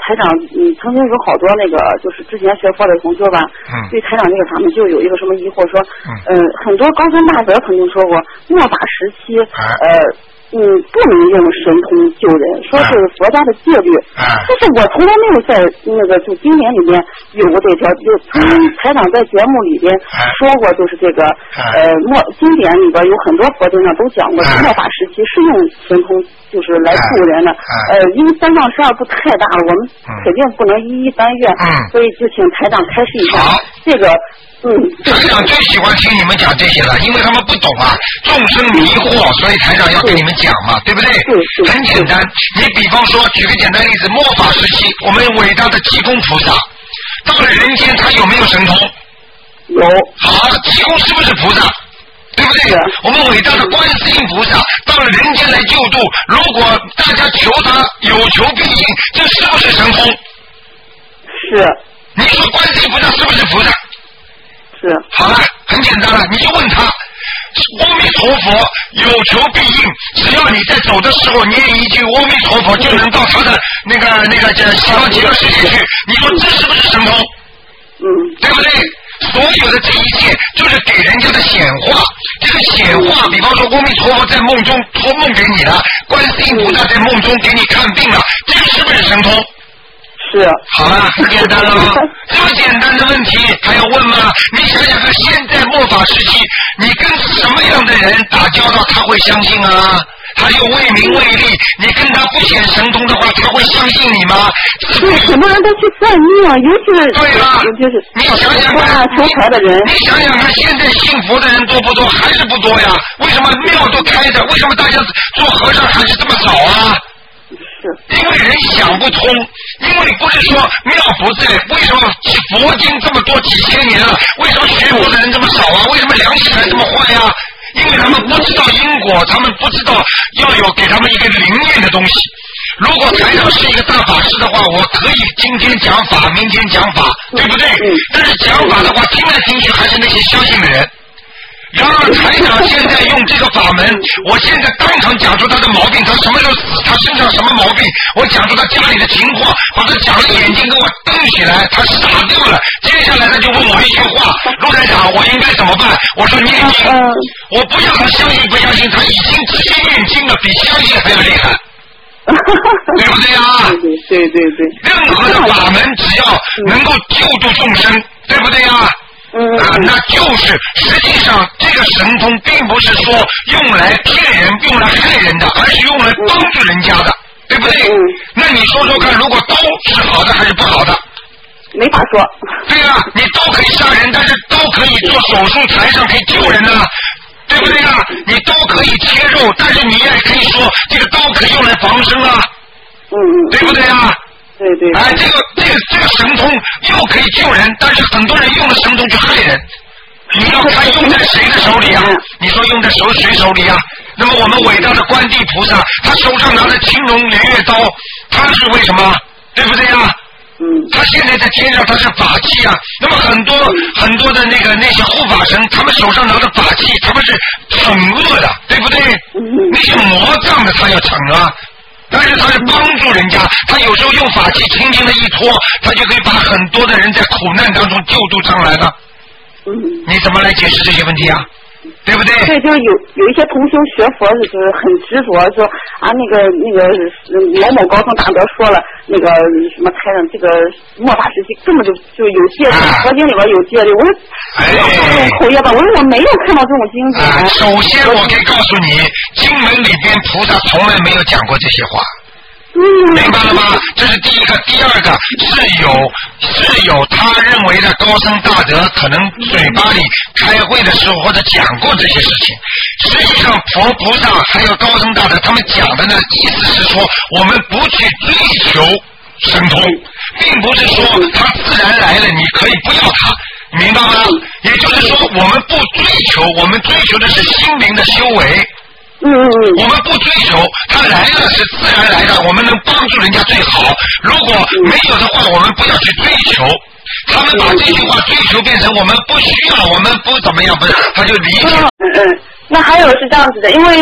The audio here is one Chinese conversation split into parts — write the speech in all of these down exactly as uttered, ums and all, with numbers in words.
台长，嗯，曾经有好多那个就是之前学佛的同学吧，嗯，对台长这个他们就有一个什么疑惑说，嗯，呃、很多高僧大德曾经说过，末法时期，呃。嗯，不能用神通救人，说是佛家的戒律。啊、但是我从来没有在那个就经典里面有过这条，就曾经台长在节目里边说过，就是这个、啊、呃末经典里边有很多佛经上都讲过，末法时期是用神通就是来救人的。啊、呃，因为三藏十二部太大了，我们肯定不能一一翻阅，嗯、所以就请台长开示一下这个。嗯， 台长最喜欢听你们讲这些了，因为他们不懂啊，众生迷惑，所以台长要跟你们讲嘛，对不对？很简单，你比方说，举个简单例子，末法时期，我们伟大的济公菩萨到了人间，他有没有神通？ 有。 好，济公是不是菩萨？对不对？我们伟大的观世音菩萨到了人间来救度，如果大家求他有求必应，这是不是神通？ 是。 你说观世音菩萨是不是菩萨？ 是。 好了，很简单了，你就问他，阿弥陀佛有求必应，只要你在走的时候念一句阿弥陀佛，就能到他的那个那个叫西方极乐世界去。你说这是不是神通？ 嗯， 对不对？所有的这一切就是给人家的显化，这个显化，比方说阿弥陀佛在梦中托梦给你了，观世音菩萨在梦中给你看病了，这个是不是神通？ 是。 好了，很简单了，这么简单的问题还要问吗？你想想看，现在末法时期，你跟什么样的人打交道，他会相信啊？他又为名为利，你跟他不显神通的话，他会相信你吗？ 对，很多人都去算命啊，尤其是对了， 就是你想想看， 求财的人， 你想想看，现在信佛的人多不多？还是不多呀？为什么庙都开着？为什么大家做和尚还是这么少啊？ 是， 因为人想不通，因为不是说庙不在，为什么佛经这么多几千年了，为什么学佛的人这么少啊？为什么良心还这么坏呀？因为他们不知道因果，他们不知道要有给他们一个灵验的东西。如果台长是一个大法师的话，我可以今天讲法，明天讲法，对不对？但是讲法的话，听来听去还是那些相信的人。然而台长现在用这个法门，我现在当场讲出他的毛病，他什么时候死，他身上什么毛病，我讲出他家里的情况，把他讲的眼睛给我瞪起来，他傻掉了。接下来他就问我一句话，陆台长，我应该怎么办？我说念经，我不要他相信不相信，他已经直接念经了，比相信还要厉害。对不对啊？ 对对对对。 任何的法门只要能够救度众生，对不对啊？ 嗯啊，那就是实际上这个神通并不是说用来骗人、用来害人的，而是用来帮助人家的，对不对？ 嗯、 那你说说看，如果刀是好的还是不好的？ 没法说。 对啊，你刀可以杀人，但是刀可以做手术台上可以救人的、啊，对不对啊？你刀可以切肉，但是你也可以说这个刀可以用来防身啊， 嗯嗯， 对不对啊？ 对对。 哎，这个这个这个神通又可以救人，但是很多人用了神通去害人。你要看用在谁的手里啊？你说用在手谁手里啊？那么我们伟大的观地菩萨，他手上拿着青龙偃月刀，他是为什么？对不对啊？ 嗯。 他现在在天上，他是法器啊。那么很多很多的那个那些护法神，他们手上拿着法器，他们是惩恶的，对不对？ 嗯。 那些魔障的，他要惩啊。但是他是帮助人家，他有时候用法器轻轻的一拖，他就可以把很多的人在苦难当中救度上来的。 嗯， 你怎么来解释这些问题啊？对不对？ 对，就是有有一些同修学佛就是很执着，说啊那个那个某某高僧大德说了，那个什么台上这个末法时期根本就就有戒律，啊、佛经里边有戒律。我说不要看这种口业吧，我说我没有看到这种经典。 啊、首先我可以告诉你，经文里边菩萨从来没有讲过这些话。明白了吗？这是第一个，第二个是有是有他认为的高僧大德可能嘴巴里开会的时候或者讲过这些事情，实际上佛菩萨还有高僧大德他们讲的呢，意思是说我们不去追求神通，并不是说他自然来了你可以不要他，明白吗？也就是说我们不追求，我们追求的是心灵的修为。 嗯嗯嗯， 我们不追求，他来了是自然来的，我们能帮助人家最好。如果没有的话，我们不要去追求。他们把这句话追求变成我们不需要，我们不怎么样，不是，他就理解。 嗯嗯，那还有是这样子的，因为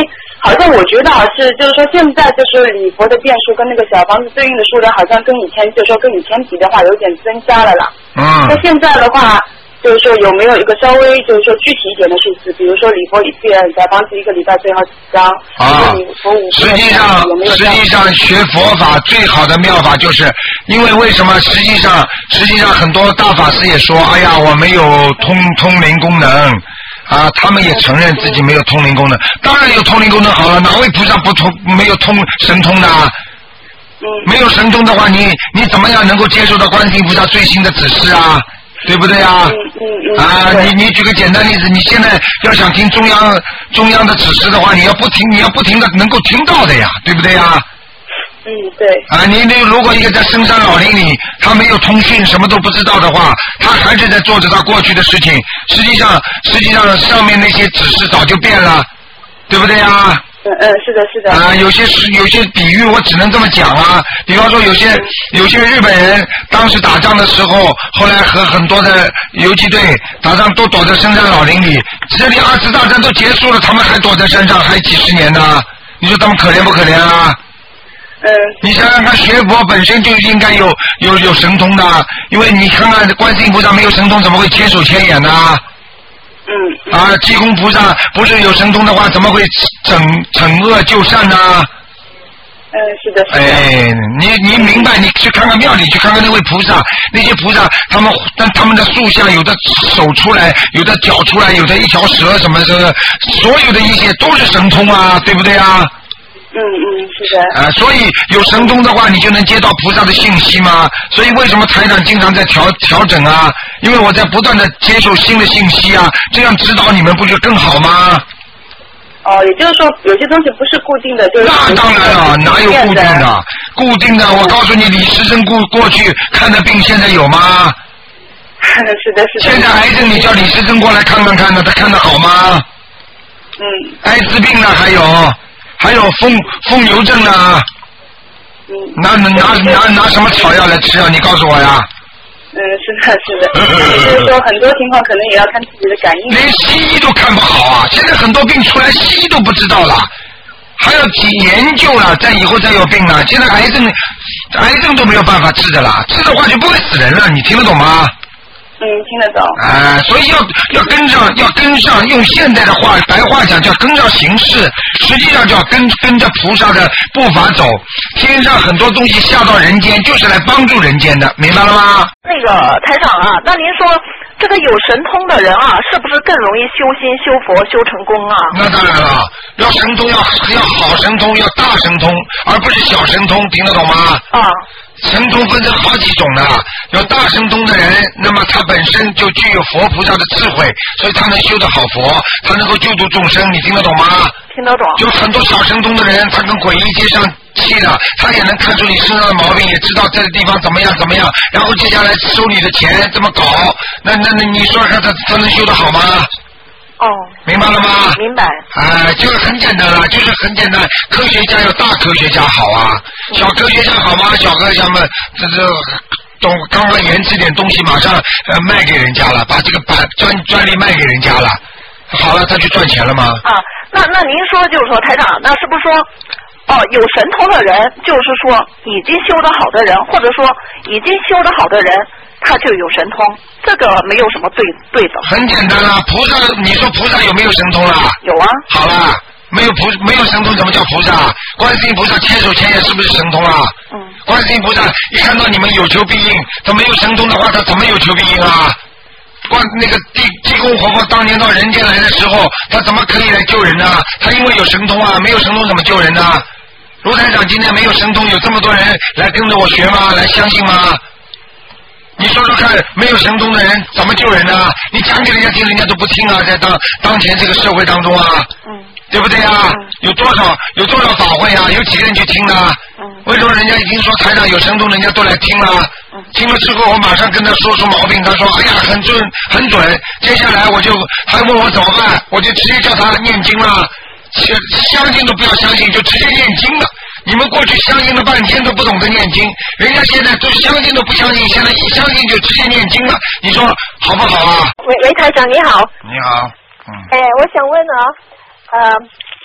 好像我觉得啊是，就是说现在就是礼佛的遍数跟那个小房子对应的数量，好像跟以前就是说跟以前比的话有点增加了啦。 嗯。 那现在的话。就是说有没有一个稍微就是说具体一点的数字，比如说礼佛一遍，小房子一个礼拜最好几张。 啊，实际上实际上学佛法最好的妙法就是，因为为什么？实际上实际上很多大法师也说，哎呀，我没有通通灵功能啊，他们也承认自己没有通灵功能。当然有通灵功能好了，哪位菩萨不通没有通神通的？没有神通的话，你你怎么样能够接受到观世音菩萨最新的指示啊？对不对呀？啊，你你举个简单例子，你现在要想听中央中央的指示的话，你要不停你要不停的能够听到的呀，对不对呀？ 嗯，对。 啊，你那如果一个在深山老林里，他没有通讯，什么都不知道的话，他还是在做着他过去的事情。实际上，实际上上面那些指示早就变了，对不对呀？ 嗯嗯，是的，是的。 啊，有些是有些比喻，我只能这么讲啊。比方说，有些有些日本人当时打仗的时候，后来和很多的游击队打仗都躲在深山老林里。这里二次大战都结束了，他们还躲在山上，还几十年呢。你说他们可怜不可怜啊？ 嗯。你想想看，学佛本身就应该有有有神通的，因为你看看观世音菩萨没有神通，怎么会千手千眼呢？ 嗯。 啊，济公菩萨不是有神通的话，怎么会惩惩恶救善呢？ 嗯，是的，是的。 哎，你你明白？你去看看庙里，去看看那位菩萨，那些菩萨，他们但他们的塑像，有的手出来，有的脚出来，有的一条蛇什么什么，所有的一些都是神通啊，对不对啊？ 嗯嗯，是的。 啊，所以有神通的话，你就能接到菩萨的信息吗？所以为什么台长经常在调调整啊？因为我在不断的接受新的信息啊，这样指导你们不就更好吗？ 哦，也就是说，有些东西不是固定的，就是。 那当然了，哪有固定的？固定的，我告诉你，李时珍过过去看的病，现在有吗？ 是的，是的。 现在癌症，你叫李时珍过来看看看呢，他看得好吗？ 嗯。 艾滋病呢，还有。还有疯疯牛症啊， 嗯， 拿拿拿拿什么草药来吃啊？你告诉我呀。 嗯，是的，是的。就是说，很多情况可能也要看自己的感应。 连西医都看不好啊！现在很多病出来，西医都不知道了，还要去研究了，再以后再有病了。现在癌症，癌症都没有办法治的啦，治的话就不会死人了。你听得懂吗？ 嗯，听得懂。 啊，所以要要跟上，要跟上，用现代的话，白话讲叫跟上形势，实际上就要跟跟着菩萨的步伐走。天上很多东西下到人间，就是来帮助人间的，明白了吗？ 那个台长啊，那您说这个有神通的人啊，是不是更容易修心、修佛、修成功啊？那当然了，要神通要要好神通，要大神通，而不是小神通，听得懂吗？ 啊。 神通分成好几种的，有大神通的人，那么他本身就具有佛菩萨的智慧，所以他能修得好佛，他能够救度众生，你听得懂吗？ 听得懂。 有很多小神通的人，他跟鬼医接上气了，他也能看出你身上的毛病，也知道这个地方怎么样怎么样，然后接下来收你的钱，这么搞，那那那你说他他他能修得好吗？ 哦， 明白了吗？ 明白。 哎，就是很简单了，就是很简单。科学家有大科学家好啊，小科学家好吗？小科学家们这这东刚刚研制点东西，马上呃卖给人家了，把这个版专专利卖给人家了，好了，他去赚钱了吗？ 啊，那那您说就是说台长，那是不是说哦有神通的人，就是说已经修得好的人，或者说已经修得好的人，他就有神通？这个没有什么对对的。 很简单啦，菩萨，你说菩萨有没有神通啦？ 有啊。 好啦，没有菩没有神通怎么叫菩萨？观世音菩萨千手千眼是不是神通啊？ 嗯。 观世音菩萨一看到你们有求必应，他没有神通的话，他怎么有求必应啊？观那个地地公活佛当年到人间来的时候，他怎么可以来救人呢？他因为有神通啊，没有神通怎么救人呢？卢台长今天没有神通，有这么多人来跟着我学吗？来相信吗？你说说看，没有神通的人怎么救人呢？你讲给人家听，人家都不听啊，在当当前这个社会当中啊， 嗯， 对不对啊？嗯、有多少有多少法会啊？有几个人去听呢？ 嗯， 为什么人家已经说台上有神通，人家都来听了？ 嗯，听了之后，我马上跟他说出毛病，他说哎呀很准很准，接下来我就还问我怎么办，我就直接叫他念经了，相信都不要相信，就直接念经了。你们过去相信了半天都不懂得念经，人家现在都相信都不相信，现在一相信就直接念经了，你说好不好啊？ 喂喂，台长你好。 你好。嗯。 哎，我想问啊，呃，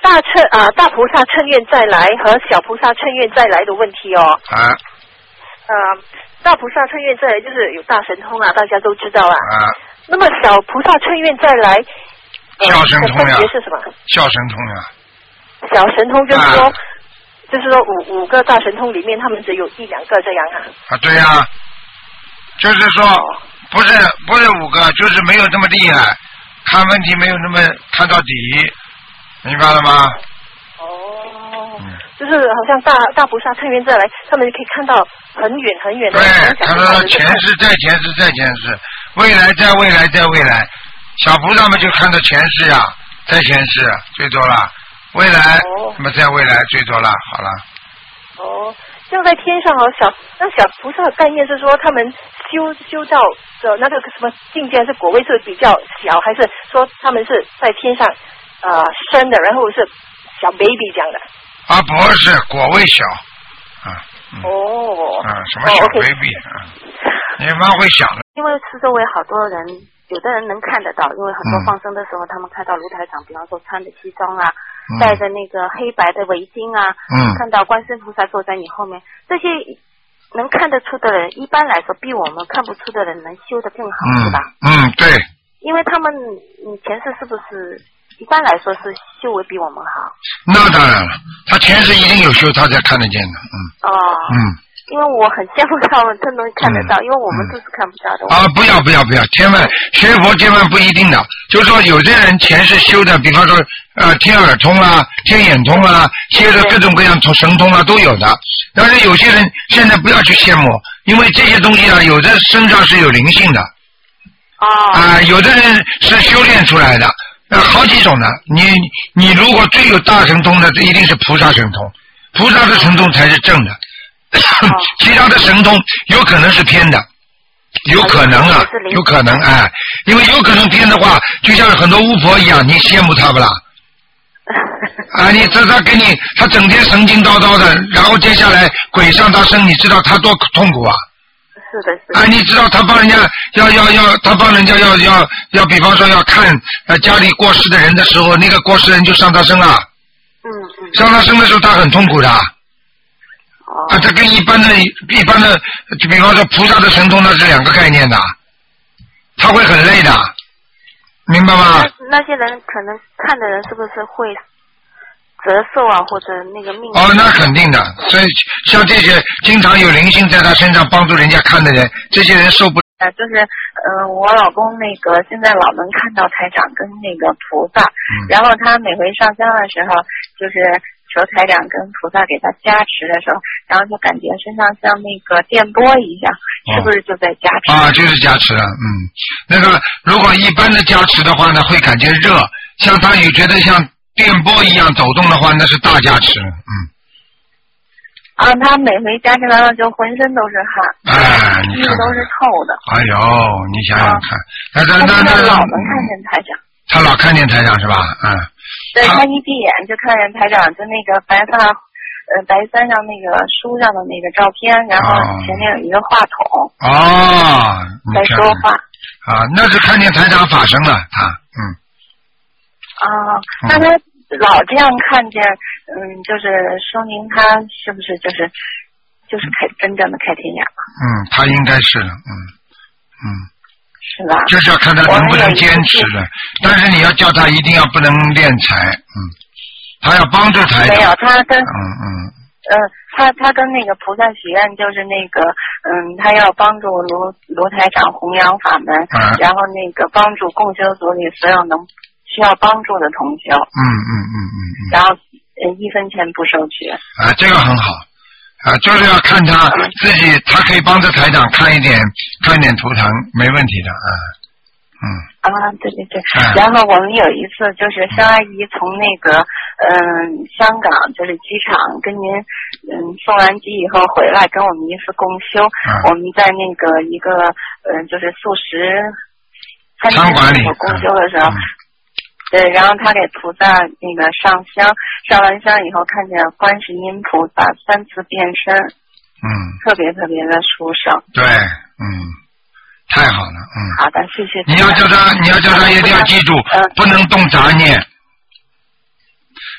大乘啊、呃、大菩萨乘愿再来和小菩萨乘愿再来的问题哦。 啊。 呃，大菩萨乘愿再来就是有大神通啊，大家都知道啊。 啊。 那么小菩萨乘愿再来， 呃、小神通呀。 分别是什么？ 小神通呀。 小神通就是说， 啊、 就是说五五个大神通里面，他们只有一两个这样啊。 啊，对呀、啊，就是说不是不是五个，就是没有这么厉害，看问题没有那么看到底，明白了吗？ 哦。嗯、就是好像大大菩萨乘愿再来，他们可以看到很远很远的。 对，看到前世再前世再前世，未来再未来再未来，小菩萨们就看到前世呀、啊，再前世最多了。未来，那么在未来最多了，好了。 哦，像在天上哦，小那小菩萨的概念是说，他们修修到的那个什么境界是果位是比较小，还是说他们是在天上呃生的，然后是小 baby 这样的？ 啊，不是果位小，啊。嗯、 哦。 啊，什么小 baby 啊？你蛮会想的。 因为是周围好多人。有的人能看得到，因为很多放生的时候，嗯、他们看到卢台长，比方说穿的西装啊，嗯、戴着那个黑白的围巾啊， 嗯、 看到观世菩萨坐在你后面，这些能看得出的人，一般来说比我们看不出的人能修得更好， 嗯、 是吧？ 嗯，对。 因为他们，嗯，前世是不是一般来说是修为比我们好？ 那当然了，他前世一定有修，他才看得见的，嗯。 哦。 嗯。 因为我很羡慕他们，真能看得到，嗯、因为我们都是看不到的。 啊，不要不要不要，千万学佛千万不一定的，就是说有些人前世修的，比方说呃天耳通啊、天眼通啊，修的各种各样通神通啊都有的。但是有些人现在不要去羡慕，因为这些东西啊，有的身上是有灵性的。 哦。 啊、呃，有的人是修炼出来的，呃，好几种的。你你如果最有大神通的，这一定是菩萨神通，菩萨的神通才是正的。其他的神通有可能是偏的，有可能啊，有可能哎，因为有可能偏的话，就像很多巫婆一样，你羡慕他不啦？啊，你这他给你，他整天神经叨叨的，然后接下来鬼上他身，你知道他多痛苦啊？ 是的，是的。 啊，你知道他帮人家要要要，他帮人家要要要，比方说要看呃家里过世的人的时候，那个过世人就上他身啊。 嗯嗯。 上他身的时候，他很痛苦的。啊，这跟一般的、一般的，就比方说菩萨的神通，那是两个概念的，他会很累的，明白吗？ 那那些人可能看的人是不是会折寿啊，或者那个命？ 哦，那肯定的。所以像这些经常有灵性在他身上帮助人家看的人，这些人受不。 呃，就是呃，我老公那个现在老能看到台长跟那个菩萨，嗯、然后他每回上香的时候，就是求台长跟菩萨给他加持的时候，然后就感觉身上像那个电波一样，哦、是不是就在加持？ 啊，就是加持了，嗯，那个如果一般的加持的话呢，会感觉热，像他有觉得像电波一样走动的话，那是大加持，嗯。 啊，他每回加持完了就浑身都是汗， 哎， 衣服都是臭的。 哎呦，你想想看，那那那那老能看见台长。 他老看见台长是吧？嗯。 对，他一闭眼就看见台长，就那个白发，呃，白衫上那个书上的那个照片，然后前面有一个话筒。 哦。 在说话。 啊，那是看见台长法身了，他，嗯。 啊，那他老这样看见。嗯，就是说明他是不是就是就是开真正的开天眼了？ 嗯，他应该是的，嗯嗯， 是吧？ 就是要看他能不能坚持的，但是你要叫他一定要不能敛财，嗯，他要帮助台长。 没有，他跟嗯嗯呃，他他跟那个菩萨许愿，就是那个嗯，他要帮助卢卢台长弘扬法门， 嗯、 然后那个帮助共修组里所有能需要帮助的同修。 嗯嗯嗯嗯嗯。 然后。呃，一分钱不收取啊，这个很好啊，就是要看他自己，他可以帮着台长看一点，看一点图腾，没问题的啊，嗯。 啊，对对对，嗯、然后我们有一次就是肖阿姨从那个嗯香港就是机场跟您嗯送完机以后回来跟我们一次共修， 嗯、 我们在那个一个嗯就是素食餐馆里共修的时候。 嗯嗯对，然后他给菩萨那个上香，上完香以后看见观世音菩萨三次变身， 嗯， 特别特别的殊胜。 对，嗯，太好了，嗯。 好的，谢谢。 你要叫他，你要叫他一定要记住，嗯、不能动杂念。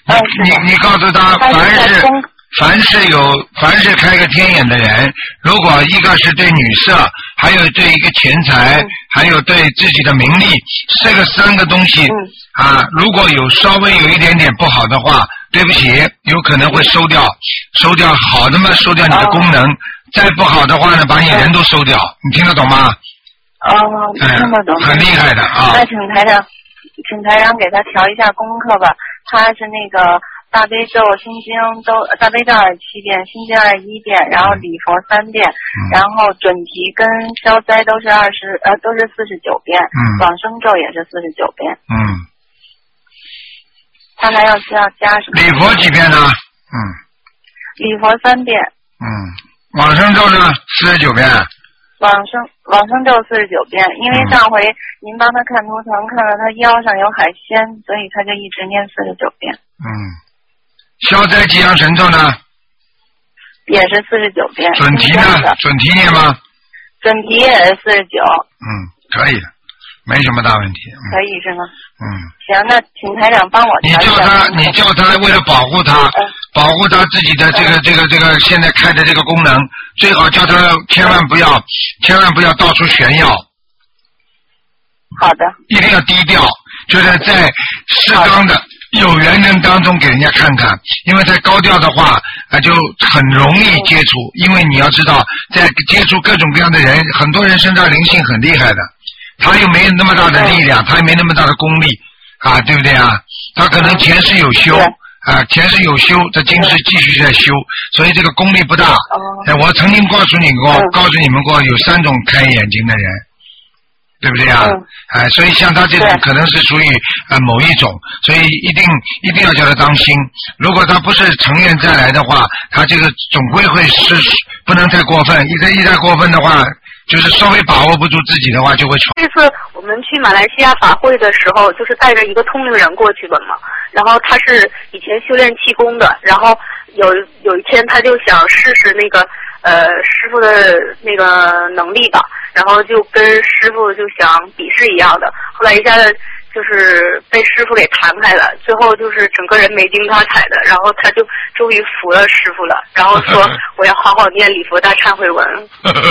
你你你告诉他，凡是凡是有凡是开个天眼的人，如果一个是对女色，还有对一个钱财，嗯、还有对自己的名利，这个三个东西、嗯、啊，如果有稍微有一点点不好的话，对不起，有可能会收掉，收掉好的嘛，收掉你的功能；哦、再不好的话呢，把你人都收掉。嗯、你听得懂吗？ 哦，听得懂。 哎、很厉害的啊！ 那请台长，请台长给他调一下功课吧。他是那个。大悲咒、心经都大悲咒二十七遍，心经二十一遍，然后礼佛三遍，嗯、然后准提跟消灾都是二十呃都是四十九遍，嗯、往生咒也是四十九遍。 嗯。 他还要需要加什么？ 礼佛几遍呢？嗯。 礼佛三遍。 嗯。往生咒呢？四十九遍。 往生往生咒四十九遍，因为上回您帮他看图腾，看到他腰上有海鲜，所以他就一直念四十九遍。 嗯。消灾吉祥神咒呢？ 也是四十九遍。 准提呢？准提念吗？ 准提也是四十九。 嗯，可以的，没什么大问题。嗯、 可以是吗？ 嗯。 行，那请台长帮我你叫他，你叫他为了保护他，嗯、保护他自己的这个、嗯、这个这个现在开的这个功能，最好叫他千万不要，千万不要到处炫耀。 好的。一定要低调，就是在适当的。有缘人当中给人家看看，因为太高调的话，啊，就很容易接触。因为你要知道，在接触各种各样的人，很多人身上灵性很厉害的，他又没有那么大的力量，他也没那么大的功力，啊，对不对啊？他可能前世有修，啊，前世有修，他今世继续在修，所以这个功力不大。哎，我曾经告诉你过，告诉你们过，有三种开眼睛的人。对不对啊？嗯、哎，所以像他这种可能是属于呃某一种，所以一定一定要叫他当心。如果他不是成愿再来的话，他这个总归会是不能太过分。一再一再过分的话，就是稍微把握不住自己的话，就会闯。 这次我们去马来西亚法会的时候，就是带着一个通灵人过去的嘛。然后他是以前修炼气功的，然后有有一天他就想试试那个呃师傅的那个能力吧。然后就跟师傅就想比试一样的，后来一下子就是被师傅给弹开了，最后就是整个人没精打采的，然后他就终于服了师傅了，然后说我要好好念礼佛大忏悔文。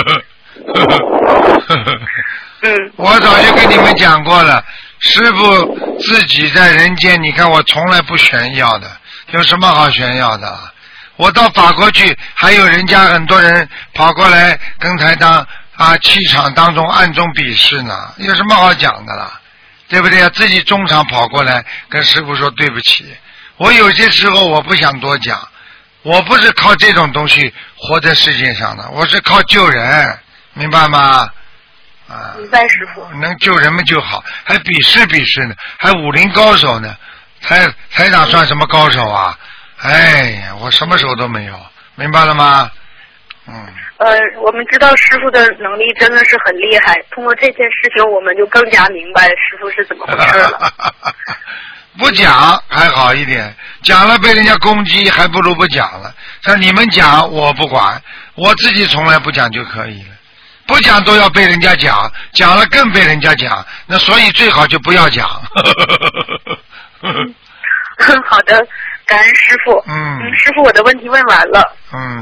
嗯， 我早就跟你们讲过了，师傅自己在人间，你看我从来不炫耀的，有什么好炫耀的？我到法国去，还有人家很多人跑过来跟台当。啊，气场当中暗中鄙视呢，有什么好讲的啦？对不对啊？自己中场跑过来跟师父说对不起，我有些时候我不想多讲，我不是靠这种东西活在世界上的，我是靠救人，明白吗？啊， 明白师父。 能救人们就好，还鄙视鄙视呢，还武林高手呢，台台长算什么高手啊？哎呀，我什么手都没有，明白了吗？嗯。 呃，我们知道师傅的能力真的是很厉害，通过这件事情我们就更加明白师傅是怎么回事了。 不讲还好一点，讲了被人家攻击，还不如不讲了。像你们讲我不管，我自己从来不讲就可以了，不讲都要被人家讲，讲了更被人家讲，那所以最好就不要讲。 好的，感恩师傅。 嗯， 师傅，我的问题问完了。 嗯。